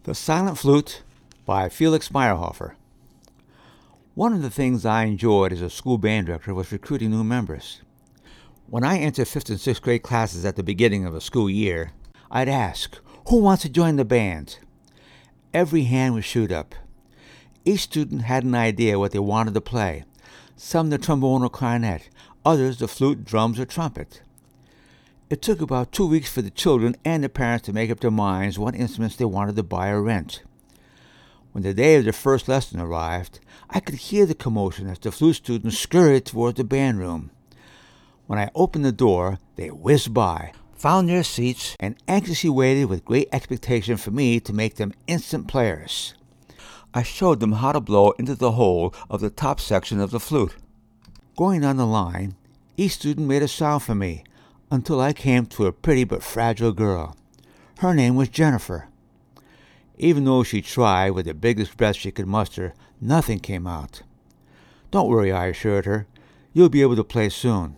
The Silent Flute by Felix Meyerhofer. One of the things I enjoyed as a school band director was recruiting new members. When I entered 5th and 6th grade classes at the beginning of a school year, I'd ask, "Who wants to join the band?" Every hand would shoot up. Each student had an idea what they wanted to play, some the trombone or clarinet, others the flute, drums, or trumpet. It took about 2 weeks for the children and the parents to make up their minds what instruments they wanted to buy or rent. When the day of their first lesson arrived, I could hear the commotion as the flute students scurried toward the band room. When I opened the door, they whizzed by, found their seats, and anxiously waited with great expectation for me to make them instant players. I showed them how to blow into the hole of the top section of the flute. Going down the line, each student made a sound for me, until I came to a pretty but fragile girl. Her name was Jennifer. Even though she tried with the biggest breath she could muster, nothing came out. "Don't worry," I assured her. "You'll be able to play soon."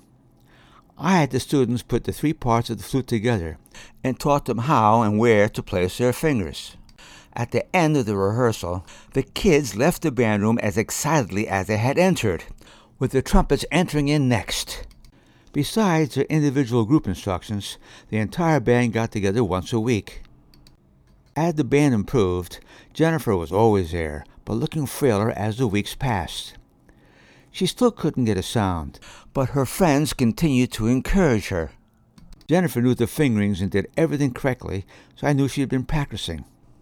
I had the students put the 3 parts of the flute together and taught them how and where to place their fingers. At the end of the rehearsal, the kids left the band room as excitedly as they had entered, with the trumpets entering in next. Besides their individual group instructions, the entire band got together once a week. As the band improved, Jennifer was always there, but looking frailer as the weeks passed. She still couldn't get a sound, but her friends continued to encourage her. Jennifer knew the fingerings and did everything correctly, so I knew she had been practicing.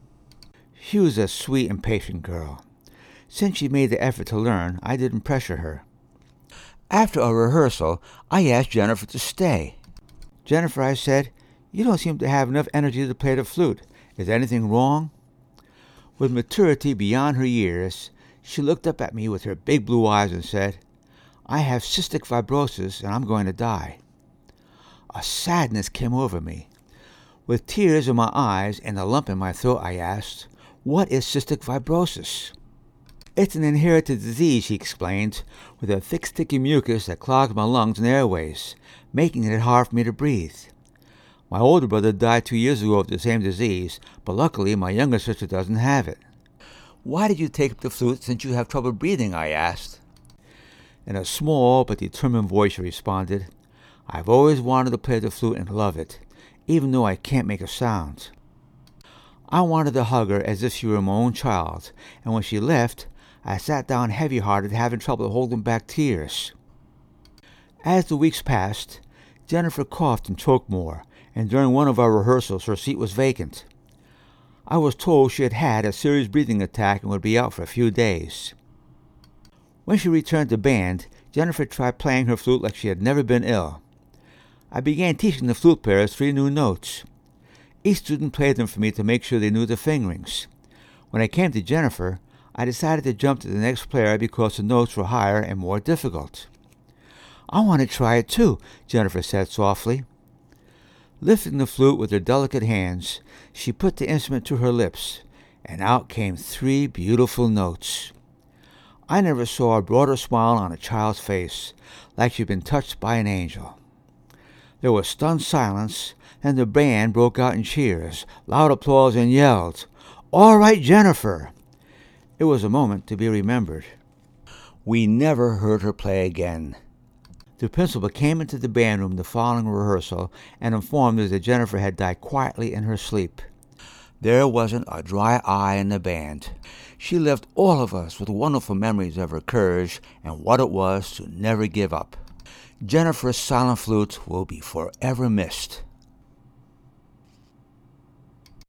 She was a sweet and patient girl. Since she made the effort to learn, I didn't pressure her. After a rehearsal, I asked Jennifer to stay. "Jennifer," I said, "you don't seem to have enough energy to play the flute. Is anything wrong?" With maturity beyond her years, she looked up at me with her big blue eyes and said, "I have cystic fibrosis and I'm going to die." A sadness came over me. With tears in my eyes and a lump in my throat, I asked, "What is cystic fibrosis?" "It's an inherited disease," she explained, "with a thick, sticky mucus that clogs my lungs and airways, making it hard for me to breathe. My older brother died 2 years ago of the same disease, but luckily my younger sister doesn't have it." "Why did you take up the flute since you have trouble breathing?" I asked. In a small but determined voice she responded, "I've always wanted to play the flute and love it, even though I can't make a sound." I wanted to hug her as if she were my own child, and when she left, I sat down heavy-hearted, having trouble holding back tears. As the weeks passed, Jennifer coughed and choked more, and during one of our rehearsals her seat was vacant. I was told she had had a serious breathing attack and would be out for a few days. When she returned to band, Jennifer tried playing her flute like she had never been ill. I began teaching the flute players 3 new notes. Each student played them for me to make sure they knew the fingerings. When I came to Jennifer, I decided to jump to the next player because the notes were higher and more difficult. "I want to try it too," Jennifer said softly. Lifting the flute with her delicate hands, she put the instrument to her lips, and out came 3 beautiful notes. I never saw a broader smile on a child's face, like she'd been touched by an angel. There was stunned silence, and the band broke out in cheers, loud applause, and yelled, "All right, Jennifer!" It was a moment to be remembered. We never heard her play again. The principal came into the band room the following rehearsal and informed us that Jennifer had died quietly in her sleep. There wasn't a dry eye in the band. She left all of us with wonderful memories of her courage and what it was to never give up. Jennifer's silent flute will be forever missed.